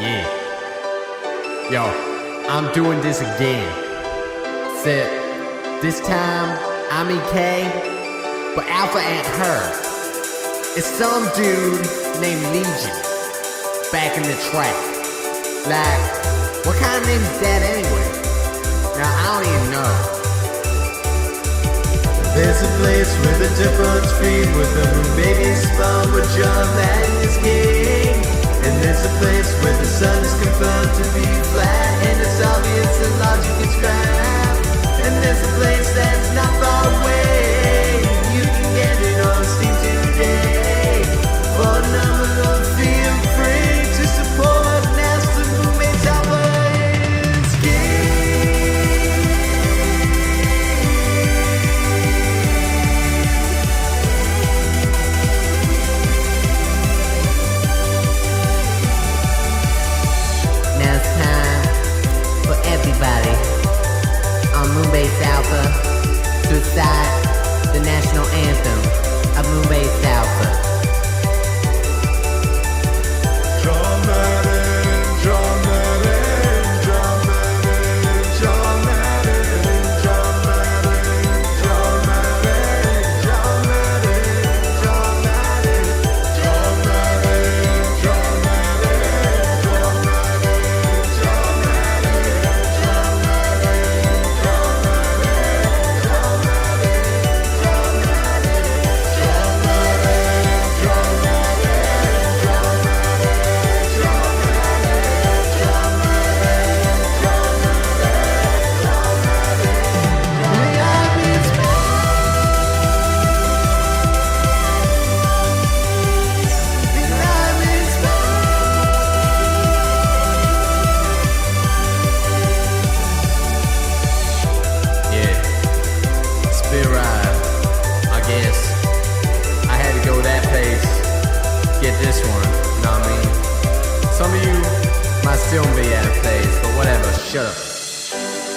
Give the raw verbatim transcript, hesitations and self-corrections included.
Yeah. Yo, I'm doing this again. Except this time I'm E K, but Alpha ain't her. It's some dude named Legion back in the track. Like, what kind of name is that anyway? Now I don't even know. There's a place where the difference feed with the moon baby spawn with John and his king. And there's a place where the sun is confirmed to be flat, and it's obvious that logic is crap. And there's a place that's not far away. You can get it on Steam today for a nominal fee. Free to support NASA Moonbase Alpha is king. Now it's time for everybody on Moonbase Alpha to recite the national anthem of Moonbase Alpha. John Madden, John Madden, John Madden, John Madden, John Madden, John Madden, John Madden, John Madden, John Madden, John Madden, John Madden, John Madden, John Madden, John Madden, John Madden, John Madden, John Madden, John Madden, John Yeah, spit ride. I guess I had to go that pace. Get this one, you know what I mean? Some of you might still be at a pace, but whatever, shut up.